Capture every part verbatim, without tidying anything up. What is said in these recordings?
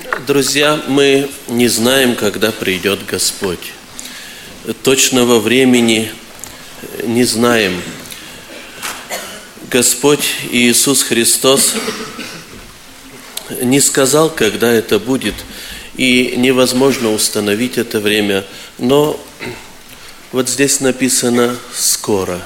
Друзья, мы не знаем, когда придет Господь. Точного времени не знаем. Господь Иисус Христос не сказал, когда это будет, и невозможно установить это время, но вот здесь написано «скоро».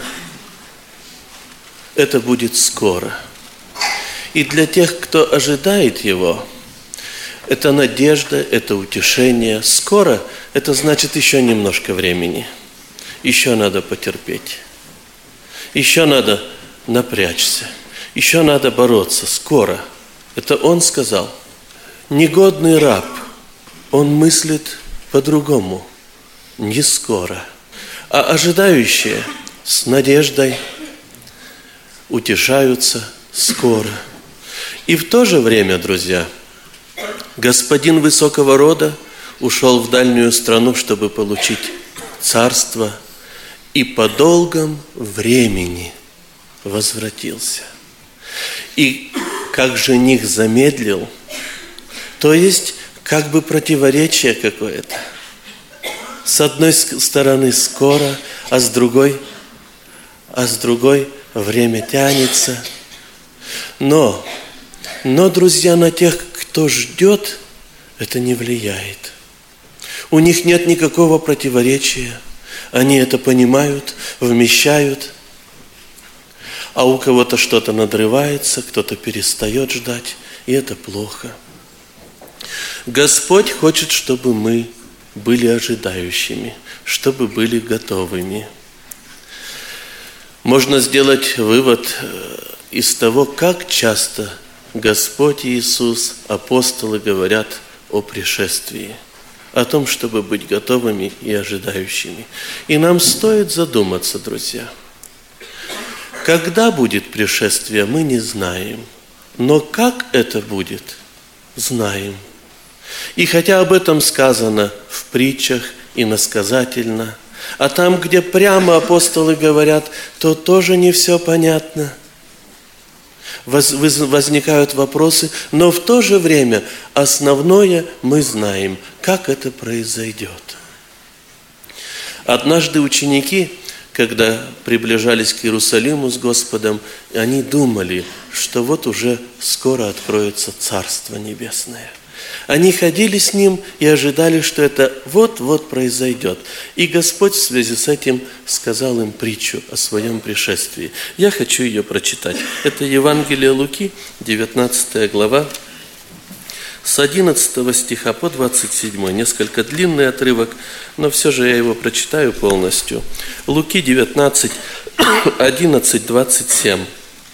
Это будет скоро. И для тех, кто ожидает Его, это надежда, это утешение. Скоро – это значит еще немножко времени. Еще надо потерпеть. Еще надо напрячься. Еще надо бороться. Скоро. Это Он сказал. Негодный раб, он мыслит по-другому. Не скоро. А ожидающие с надеждой утешаются скоро. И в то же время, друзья, господин высокого рода ушел в дальнюю страну, чтобы получить царство, и по долгом времени возвратился. И как жених замедлил, то есть как бы противоречие какое-то. С одной стороны скоро, а с другой, а с другой время тянется. Но, но, друзья, на тех, кто ждет, это не влияет. У них нет никакого противоречия. Они это понимают, вмещают. А у кого-то что-то надрывается, кто-то перестает ждать, и это плохо. Господь хочет, чтобы мы были ожидающими, чтобы были готовыми. Можно сделать вывод из того, как часто Господь Иисус, апостолы говорят о пришествии, о том, чтобы быть готовыми и ожидающими. И нам стоит задуматься, друзья. Когда будет пришествие, мы не знаем. Но как это будет, знаем. И хотя об этом сказано в притчах иносказательно, а там, где прямо апостолы говорят, то тоже не все понятно. Возникают вопросы, но в то же время основное мы знаем, как это произойдет. Однажды ученики, когда приближались к Иерусалиму с Господом, они думали, что вот уже скоро откроется Царство Небесное. Они ходили с Ним и ожидали, что это вот-вот произойдет. И Господь в связи с этим сказал им притчу о Своем пришествии. Я хочу ее прочитать. Это Евангелие Луки, девятнадцатая глава, с одиннадцатого стиха по двадцать седьмой. Несколько длинный отрывок, но все же я его прочитаю полностью. Луки девятнадцать, одиннадцать, двадцать семь.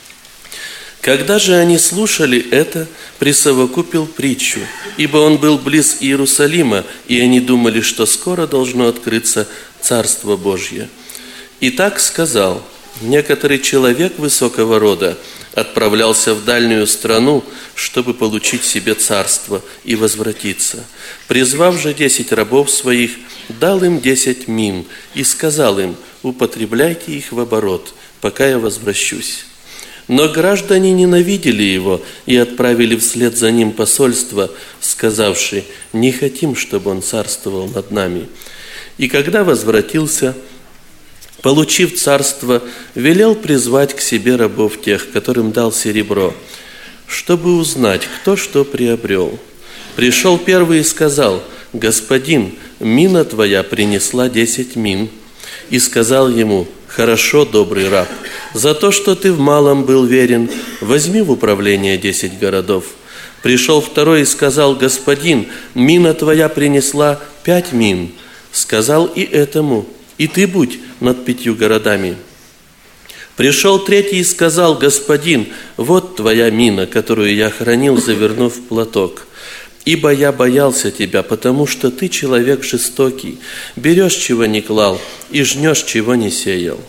Когда же они слушали это, присовокупил притчу, ибо он был близ Иерусалима, и они думали, что скоро должно открыться Царство Божье. И так сказал: некоторый человек высокого рода отправлялся в дальнюю страну, чтобы получить себе царство и возвратиться. Призвав же десять рабов своих, дал им десять мин и сказал им: употребляйте их в оборот, пока я возвращусь. Но граждане ненавидели его и отправили вслед за ним посольство, сказавши: не хотим, чтобы он царствовал над нами. И когда возвратился, получив царство, велел призвать к себе рабов тех, которым дал серебро, чтобы узнать, кто что приобрел. Пришел первый и сказал: господин, мина твоя принесла десять мин. И сказал ему: хорошо, добрый раб, за то, что ты в малом был верен, возьми в управление десять городов. Пришел второй и сказал: господин, мина твоя принесла пять мин. Сказал и этому: и ты будь над пятью городами. Пришел третий и сказал: господин, вот твоя мина, которую я хранил, завернув в платок. Ибо я боялся тебя, потому что ты человек жестокий, берешь, чего не клал, и жнешь, чего не сеял.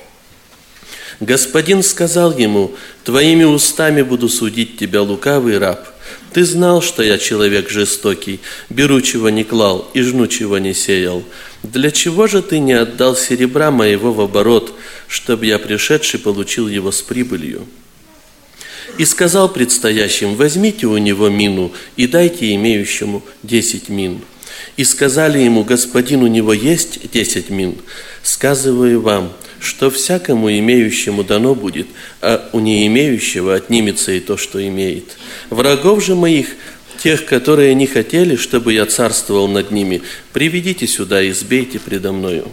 Господин сказал ему: твоими устами буду судить тебя, лукавый раб. Ты знал, что я человек жестокий, беру, чего не клал, и жну, чего не сеял. Для чего же ты не отдал серебра моего в оборот, чтобы я, пришедший, получил его с прибылью? И сказал предстоящим: возьмите у него мину и дайте имеющему десять мин. И сказали ему: господин, у него есть десять мин. Сказываю вам, что всякому имеющему дано будет, а у не имеющего отнимется и то, что имеет. Врагов же моих, тех, которые не хотели, чтобы я царствовал над ними, приведите сюда и избейте предо мною».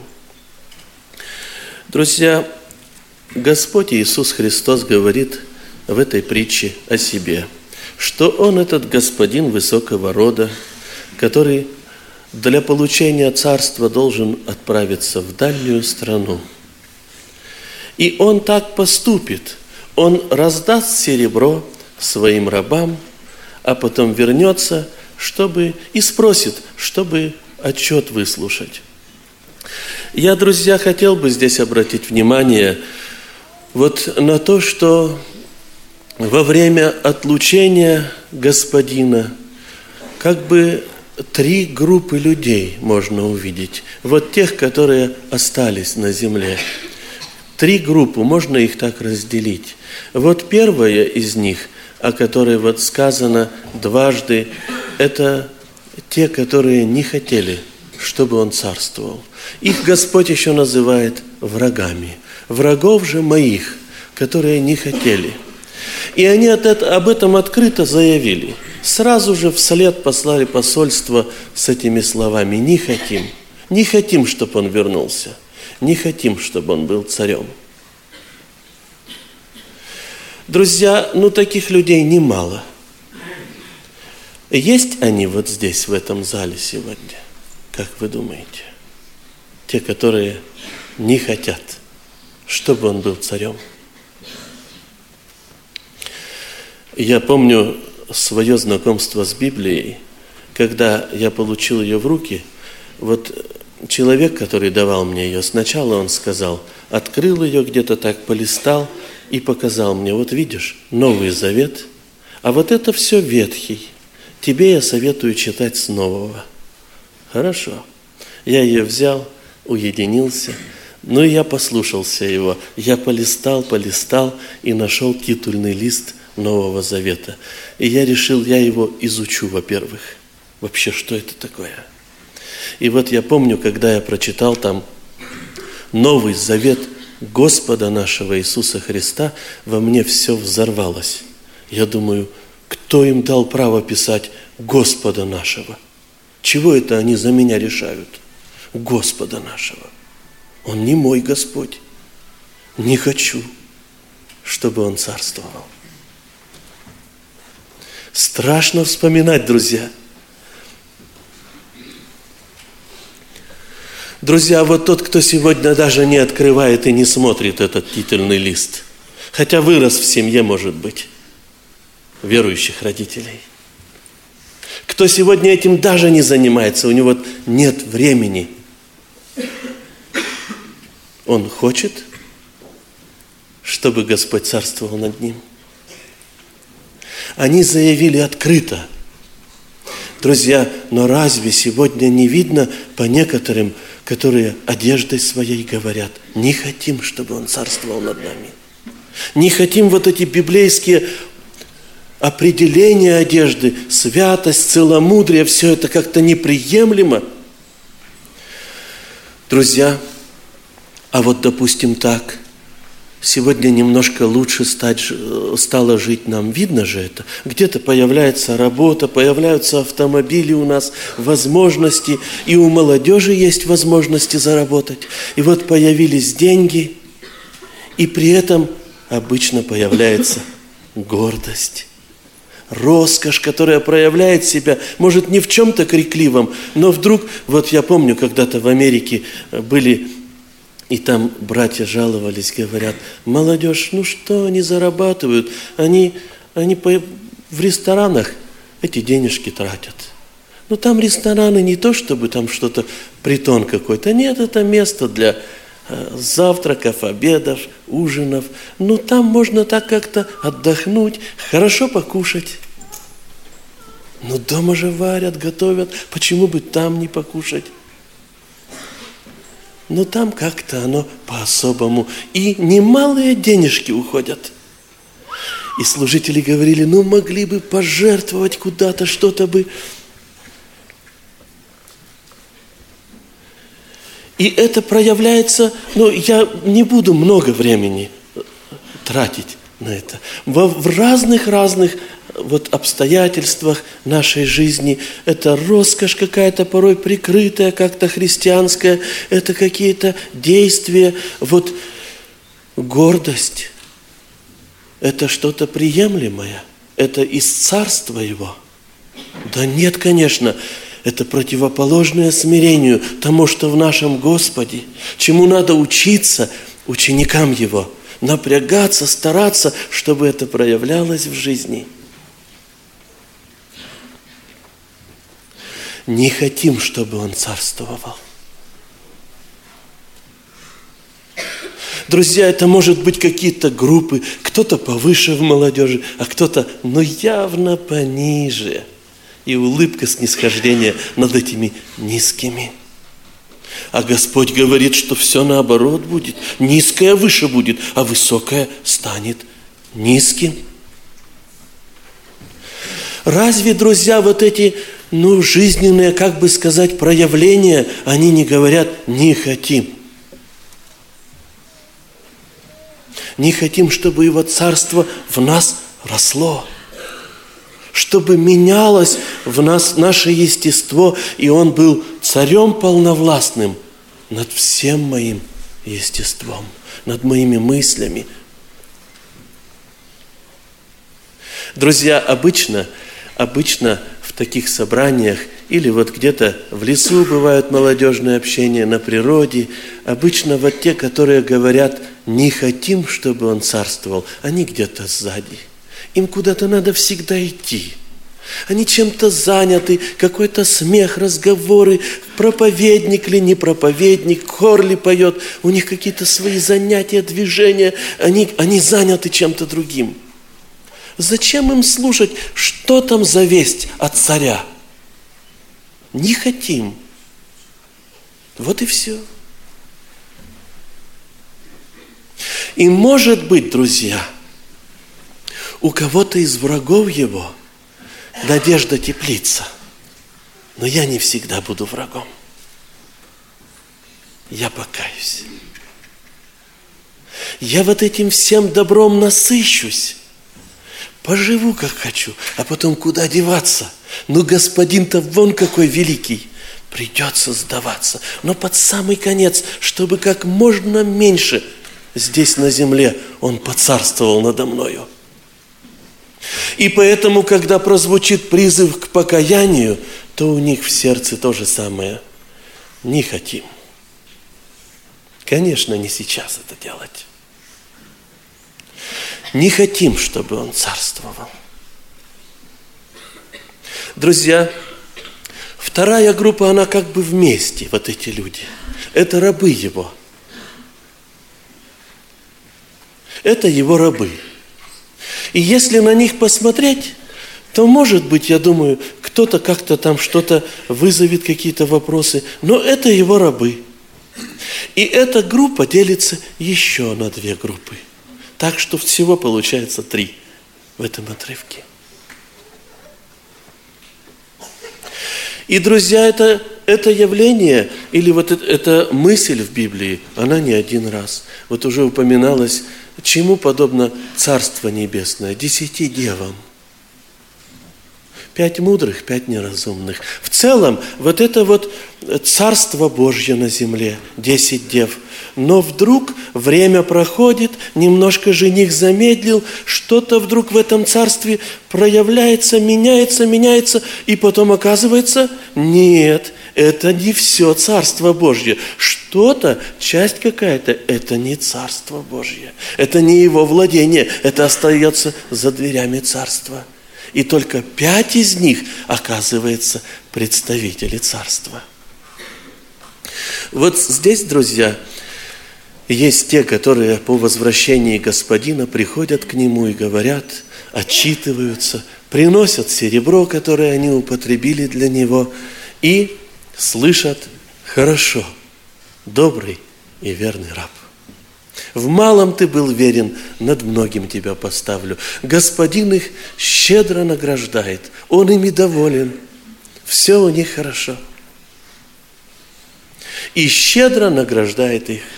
Друзья, Господь Иисус Христос говорит в этой притче о себе, что Он этот господин высокого рода, который для получения царства должен отправиться в дальнюю страну. И Он так поступит. Он раздаст серебро своим рабам, а потом вернется, чтобы и спросит, чтобы отчет выслушать. Я, друзья, хотел бы здесь обратить внимание вот на то, что во время отлучения Господина как бы три группы людей можно увидеть. Вот тех, которые остались на земле. Три группы, можно их так разделить. Вот первая из них, о которой вот сказано дважды, это те, которые не хотели, чтобы Он царствовал. Их Господь еще называет врагами. Врагов же моих, которые не хотели. И они об этом открыто заявили. Сразу же вслед послали посольство с этими словами: не хотим, не хотим, чтобы он вернулся, не хотим, чтобы он был царем. Друзья, ну таких людей немало. Есть они вот здесь, в этом зале сегодня, как вы думаете? Те, которые не хотят, чтобы он был царем. Я помню свое знакомство с Библией, когда я получил ее в руки. Вот человек, который давал мне ее, сначала он сказал, открыл ее где-то так, полистал и показал мне: вот видишь, Новый Завет, а вот это все Ветхий. Тебе я советую читать с Нового. Хорошо. Я ее взял, уединился, ну и я послушался его. Я полистал, полистал и нашел титульный лист Нового Завета. И я решил, я его изучу, во-первых. Вообще, что это такое? И вот я помню, когда я прочитал там Новый Завет Господа нашего Иисуса Христа, во мне все взорвалось. Я думаю, кто им дал право писать Господа нашего? Чего это они за меня решают? Господа нашего. Он не мой Господь. Не хочу, чтобы Он царствовал. Страшно вспоминать, друзья. Друзья, вот тот, кто сегодня даже не открывает и не смотрит этот титульный лист, хотя вырос в семье, может быть, верующих родителей, кто сегодня этим даже не занимается, у него нет времени, он хочет, чтобы Господь царствовал над ним. Они заявили открыто. Друзья, но разве сегодня не видно по некоторым, которые одеждой своей говорят: не хотим, чтобы Он царствовал над нами. Не хотим вот эти библейские определения одежды, святость, целомудрие, все это как-то неприемлемо. Друзья, а вот допустим так, сегодня немножко лучше стать, стало жить нам, видно же это. Где-то появляется работа, появляются автомобили у нас, возможности, и у молодежи есть возможности заработать. И вот появились деньги, и при этом обычно появляется гордость, роскошь, которая проявляет себя, может, не в чем-то крикливом, но вдруг, вот я помню, когда-то в Америке были... И там братья жаловались, говорят: молодежь, ну что они зарабатывают? Они, они по, в ресторанах эти денежки тратят. Ну там рестораны не то, чтобы там что-то, притон какой-то. Нет, это место для э, завтраков, обедов, ужинов. Ну там можно так как-то отдохнуть, хорошо покушать. Ну дома же варят, готовят. Почему бы там не покушать? Но там как-то оно по-особому. И немалые денежки уходят. И служители говорили, ну могли бы пожертвовать куда-то, что-то бы. И это проявляется, ну я не буду много времени тратить на это. В разных-разных вот обстоятельствах нашей жизни это роскошь какая-то, порой прикрытая, как-то христианская, это какие-то действия, вот гордость. Это что-то приемлемое, это из царства Его. Да нет, конечно, это противоположное смирению тому, что в нашем Господе, чему надо учиться ученикам Его, напрягаться, стараться, чтобы это проявлялось в жизни. Не хотим, чтобы Он царствовал. Друзья, это может быть какие-то группы, кто-то повыше в молодежи, а кто-то, ну, явно пониже. И улыбка снисхождения над этими низкими. А Господь говорит, что все наоборот будет. Низкое выше будет, а высокое станет низким. Разве, друзья, вот эти, ну, жизненные, как бы сказать, проявления, они не говорят «не хотим». Не хотим, чтобы Его Царство в нас росло, чтобы менялось в нас наше естество, и Он был царем полновластным над всем моим естеством, над моими мыслями. Друзья, обычно, обычно в таких собраниях или вот где-то в лесу бывают молодежные общения, на природе, обычно вот те, которые говорят, не хотим, чтобы Он царствовал, они где-то сзади. Им куда-то надо всегда идти. Они чем-то заняты, какой-то смех, разговоры, проповедник ли, не проповедник, хор ли поет, у них какие-то свои занятия, движения, они, они заняты чем-то другим. Зачем им слушать, что там за весть от царя? Не хотим. Вот и все. И может быть, друзья, у кого-то из врагов Его надежда теплится. Но я не всегда буду врагом. Я покаюсь. Я вот этим всем добром насыщусь. Поживу, как хочу, а потом куда деваться? Ну, Господин-то вон какой великий. Придется сдаваться. Но под самый конец, чтобы как можно меньше здесь на земле Он поцарствовал надо мною. И поэтому, когда прозвучит призыв к покаянию, то у них в сердце то же самое. Не хотим. Конечно, не сейчас это делать. Не хотим, чтобы Он царствовал. Друзья, вторая группа, она как бы вместе, вот эти люди. Это рабы Его. Это Его рабы. И если на них посмотреть, то, может быть, я думаю, кто-то как-то там что-то вызовет, какие-то вопросы, но это Его рабы. И эта группа делится еще на две группы. Так что всего получается три в этом отрывке. И, друзья, это, это явление, или вот это, эта мысль в Библии, она не один раз. Вот уже упоминалось, чему подобно Царство Небесное? Десяти девам. Пять мудрых, пять неразумных. В целом, вот это вот Царство Божье на земле, десять дев. Но вдруг время проходит, немножко жених замедлил, что-то вдруг в этом царстве проявляется, меняется, меняется, и потом оказывается, нет, это не все Царство Божье. Что-то, часть какая-то, это не Царство Божье. Это не Его владение, это остается за дверями Царства. И только пять из них, оказывается, представители Царства. Вот здесь, друзья, есть те, которые по возвращении Господина приходят к Нему и говорят, отчитываются, приносят серебро, которое они употребили для Него, и слышат: «Хорошо, добрый и верный раб». В малом ты был верен, над многим тебя поставлю. Господин их щедро награждает, Он ими доволен, все у них хорошо. И щедро награждает их.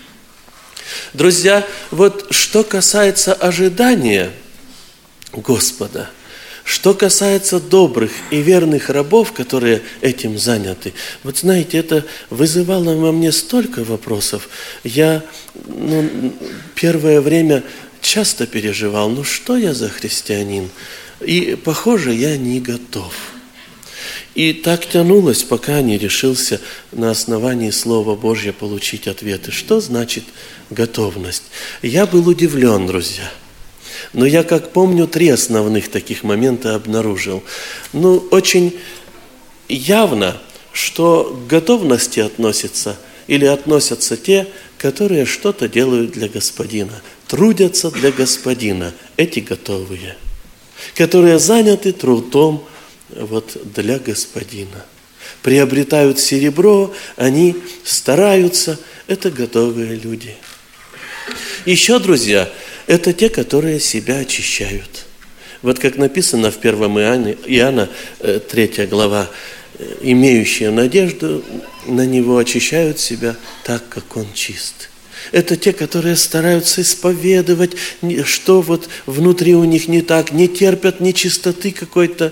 Друзья, вот что касается ожидания Господа, что касается добрых и верных рабов, которые этим заняты, вот знаете, это вызывало во мне столько вопросов. Я ну, первое время часто переживал, ну что я за христианин? И, похоже, я не готов. И так тянулось, пока не решился на основании Слова Божьего получить ответы. Что значит готовность? Я был удивлен, друзья. Но я, как помню, три основных таких момента обнаружил. Ну, очень явно, что к готовности относятся или относятся те, которые что-то делают для Господина, трудятся для Господина, эти готовые, которые заняты трудом вот для Господина. Приобретают серебро, они стараются, это готовые люди. Еще, друзья, это те, которые себя очищают. Вот как написано в первом Иоанна, третья глава, имеющие надежду на Него очищают себя так, как Он чист. Это те, которые стараются исповедовать, что вот внутри у них не так, не терпят нечистоты какой-то.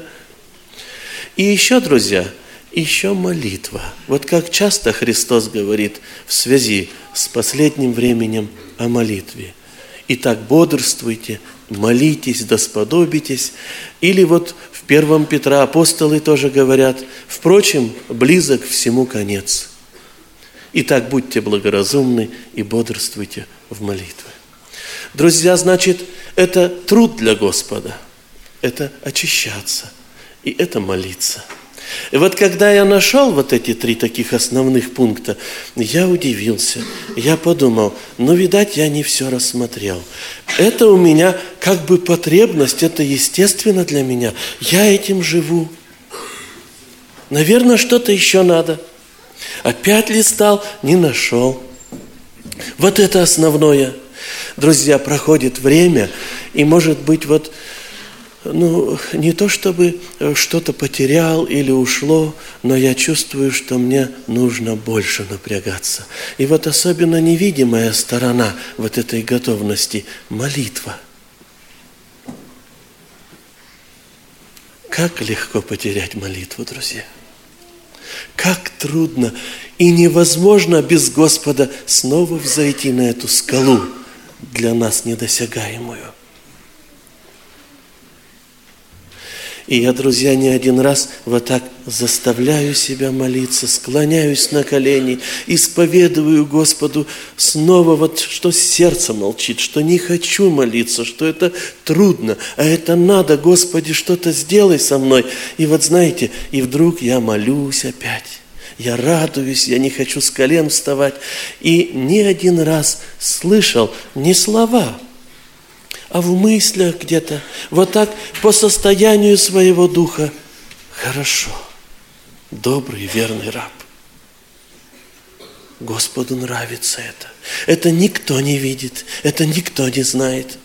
И еще, друзья, еще молитва. Вот как часто Христос говорит в связи с последним временем о молитве. Итак, бодрствуйте, молитесь, да сподобитесь. Или вот в первом Петра апостолы тоже говорят, впрочем, близок всему конец. Итак, будьте благоразумны и бодрствуйте в молитве. Друзья, значит, это труд для Господа, это очищаться. И это молиться. И вот когда я нашел вот эти три таких основных пункта, я удивился. Я подумал, ну, видать, я не все рассмотрел. Это у меня как бы потребность, это естественно для меня. Я этим живу. Наверное, что-то еще надо. Опять листал, не нашел. Вот это основное. Друзья, проходит время, и может быть вот Ну, не то чтобы что-то потерял или ушло, но я чувствую, что мне нужно больше напрягаться. И вот особенно невидимая сторона вот этой готовности – молитва. Как легко потерять молитву, друзья. Как трудно и невозможно без Господа снова взойти на эту скалу, для нас недосягаемую. И я, друзья, не один раз вот так заставляю себя молиться, склоняюсь на колени, исповедую Господу снова вот, что сердце молчит, что не хочу молиться, что это трудно, а это надо, Господи, что-то сделай со мной. И вот знаете, и вдруг я молюсь опять, я радуюсь, я не хочу с колен вставать. И не один раз слышал не слова, а в мыслях где-то, вот так по состоянию своего духа. Хорошо, добрый, верный раб. Господу нравится это. Это никто не видит, это никто не знает.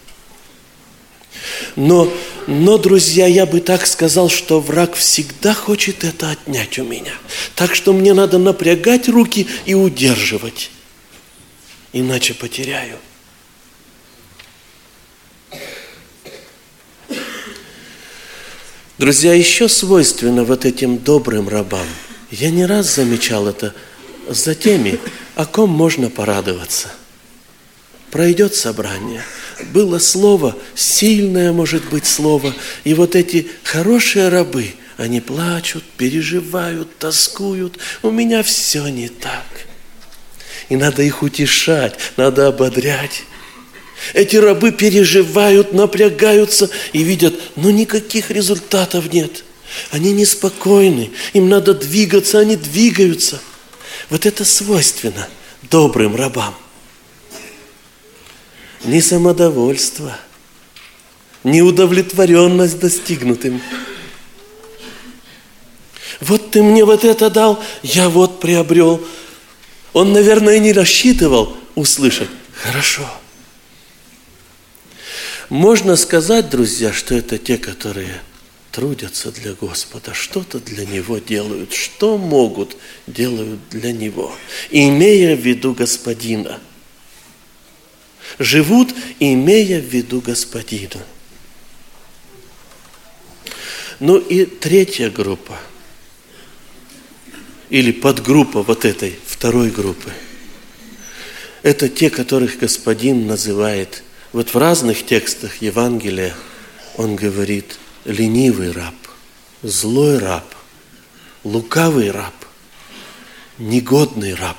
Но, но, друзья, я бы так сказал, что враг всегда хочет это отнять у меня. Так что мне надо напрягать руки и удерживать. Иначе потеряю. Друзья, еще свойственно вот этим добрым рабам. Я не раз замечал это за теми, о ком можно порадоваться. Пройдет собрание, было слово, сильное может быть слово, и вот эти хорошие рабы, они плачут, переживают, тоскуют. У меня все не так. И надо их утешать, надо ободрять. Эти рабы переживают, напрягаются и видят, но никаких результатов нет. Они неспокойны, им надо двигаться, они двигаются. Вот это свойственно добрым рабам. Не самодовольство, не удовлетворенность достигнутым. Вот ты мне вот это дал, я вот приобрел. Он, наверное, не рассчитывал услышать. Хорошо. Можно сказать, друзья, что это те, которые трудятся для Господа, что-то для Него делают, что могут, делают для Него, имея в виду Господина. Живут, имея в виду Господина. Ну и третья группа, или подгруппа вот этой второй группы, это те, которых Господин называет, вот в разных текстах Евангелия Он говорит, ленивый раб, злой раб, лукавый раб, негодный раб.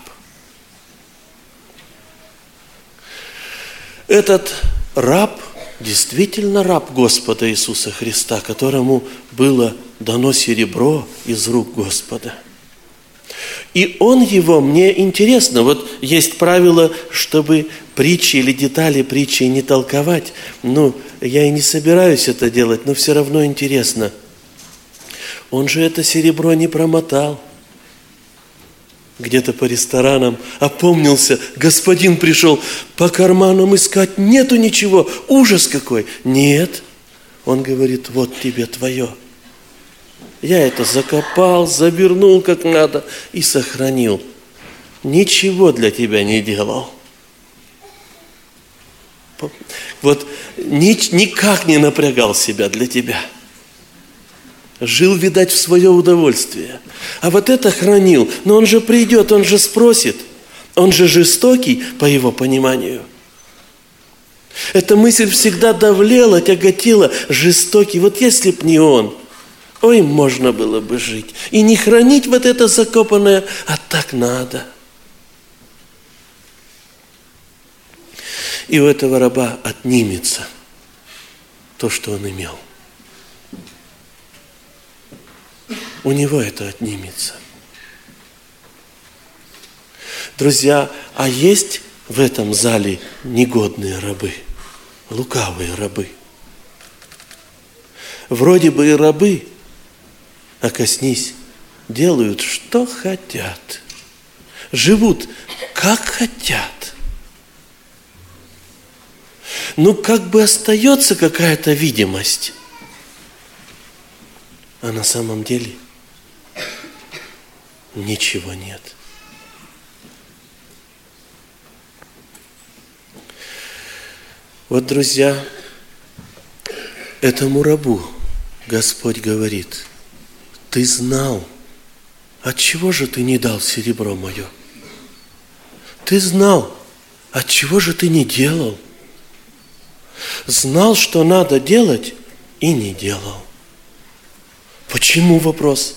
Этот раб действительно раб Господа Иисуса Христа, которому было дано серебро из рук Господа. И он его, мне интересно, вот есть правило, чтобы притчи или детали притчи не толковать. Ну, я и не собираюсь это делать, но все равно интересно. Он же это серебро не промотал. Где-то по ресторанам опомнился, господин пришел по карманам искать, нету ничего, ужас какой. Нет, он говорит, вот тебе твое. Я это закопал, завернул как надо и сохранил. Ничего для тебя не делал. Вот никак не напрягал себя для тебя. Жил, видать, в свое удовольствие. А вот это хранил. Но он же придет, он же спросит. Он же жестокий, по его пониманию. Эта мысль всегда давлела, тяготила. Жестокий. Вот если б не он, ой, можно было бы жить. И не хранить вот это закопанное, а так надо. И у этого раба отнимется то, что он имел. У него это отнимется. Друзья, а есть в этом зале негодные рабы, лукавые рабы. Вроде бы и рабы, а коснись, делают, что хотят. Живут, как хотят. Ну, как бы остается какая-то видимость. А на самом деле ничего нет. Вот, друзья, этому рабу Господь говорит, ты знал, отчего же ты не дал серебро мое? Ты знал, отчего же ты не делал? Знал, что надо делать, и не делал. Почему вопрос?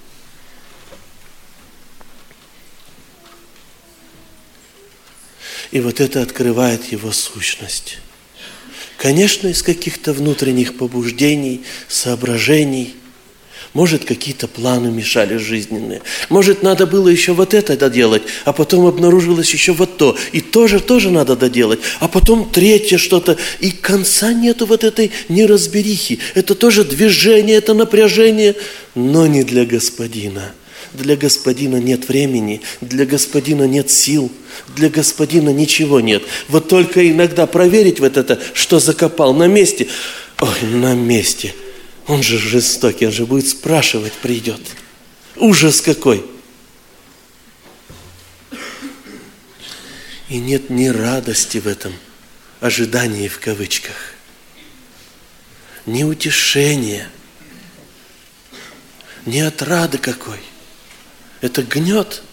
И вот это открывает его сущность. Конечно, из каких-то внутренних побуждений, соображений. Может, какие-то планы мешали жизненные. Может, надо было еще вот это доделать, а потом обнаружилось еще вот то. И тоже, тоже надо доделать. А потом третье что-то. И конца нету вот этой неразберихи. Это тоже движение, это напряжение, но не для Господина. Для Господина нет времени, для Господина нет сил, для Господина ничего нет. Вот только иногда проверить вот это, что закопал на месте. Ой, на месте. Он же жестокий, он же будет спрашивать, придет. Ужас какой! И нет ни радости в этом ожидании в кавычках, ни утешения, ни отрады какой. Это гнет.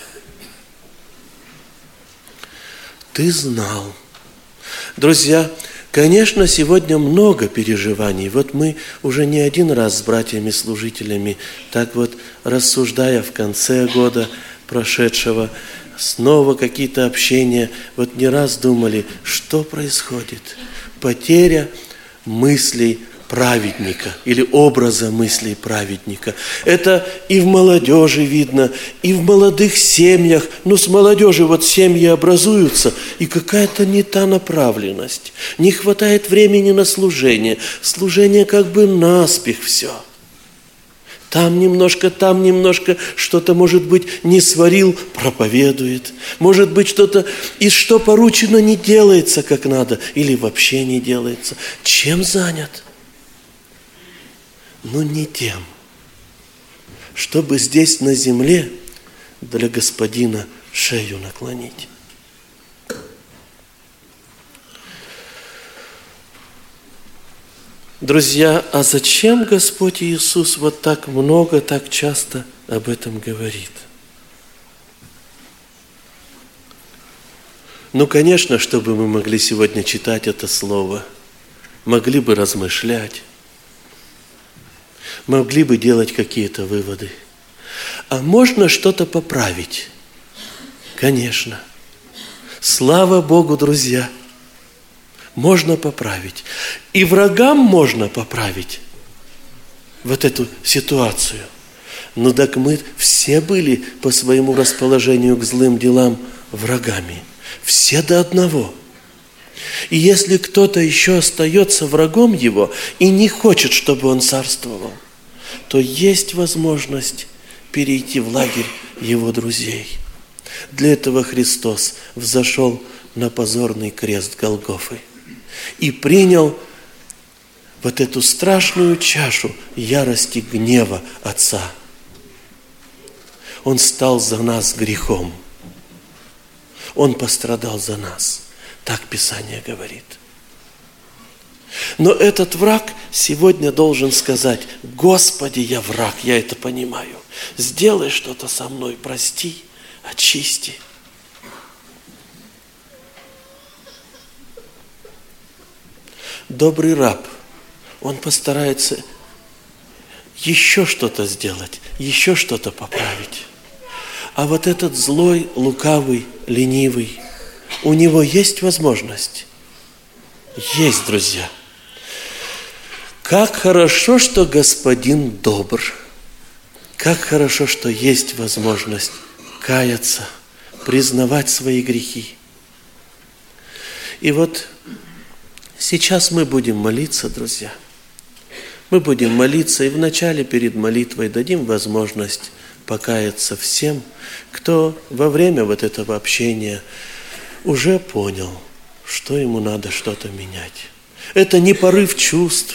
Ты знал. Друзья, конечно, сегодня много переживаний. Вот мы уже не один раз с братьями-служителями, так вот рассуждая в конце года прошедшего, снова какие-то общения, вот не раз думали, что происходит. Потеря мыслей праведника или образа мыслей праведника. Это и в молодежи видно, и в молодых семьях. Ну, с молодежи вот семьи образуются, и какая-то не та направленность. Не хватает времени на служение. Служение как бы наспех все. Там немножко, там немножко, что-то, может быть, не сварил, проповедует. Может быть, что-то, и что поручено, не делается как надо, или вообще не делается. Чем занят? Ну, не тем, чтобы здесь на земле для Господина шею наклонить. Друзья, а зачем Господь Иисус вот так много, так часто об этом говорит? Ну, конечно, чтобы мы могли сегодня читать это слово, могли бы размышлять, могли бы делать какие-то выводы. А можно что-то поправить? Конечно. Слава Богу, друзья! Можно поправить. И врагам можно поправить вот эту ситуацию. Ну так мы все были по своему расположению к злым делам врагами. Все до одного. И если кто-то еще остается врагом его и не хочет, чтобы он царствовал, то есть возможность перейти в лагерь его друзей. Для этого Христос взошел на позорный крест Голгофы и принял вот эту страшную чашу ярости, гнева Отца. Он стал за нас грехом. Он пострадал за нас. Так Писание говорит. Но этот враг сегодня должен сказать: Господи, я враг, я это понимаю. Сделай что-то со мной, прости, очисти. Добрый раб, он постарается еще что-то сделать, еще что-то поправить. А вот этот злой, лукавый, ленивый, у него есть возможность? Есть, друзья. Как хорошо, что Господин добр. Как хорошо, что есть возможность каяться, признавать свои грехи. И вот сейчас мы будем молиться, друзья. Мы будем молиться, и вначале перед молитвой дадим возможность покаяться всем, кто во время вот этого общения уже понял, что ему надо что-то менять. Это не порыв чувств,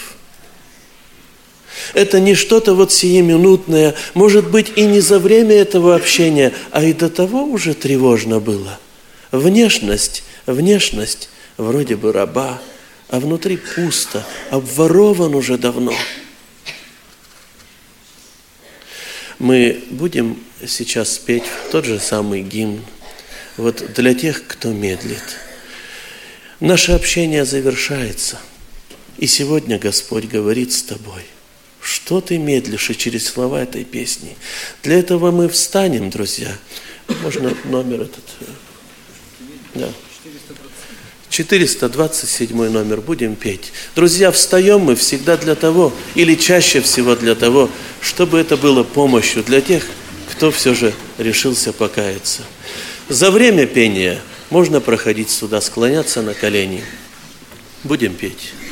это не что-то вот сиюминутное, может быть, и не за время этого общения, а и до того уже тревожно было. Внешность, внешность вроде бы раба, а внутри пусто, обворован уже давно. Мы будем сейчас петь тот же самый гимн, вот для тех, кто медлит. Наше общение завершается, и сегодня Господь говорит с тобой. Что ты медлишь, и через слова этой песни? Для этого мы встанем, друзья. Можно номер этот? Да. четыреста двадцать седьмой номер, будем петь. Друзья, встаем мы всегда для того, или чаще всего для того, чтобы это было помощью для тех, кто все же решился покаяться. За время пения можно проходить сюда, склоняться на колени. Будем петь.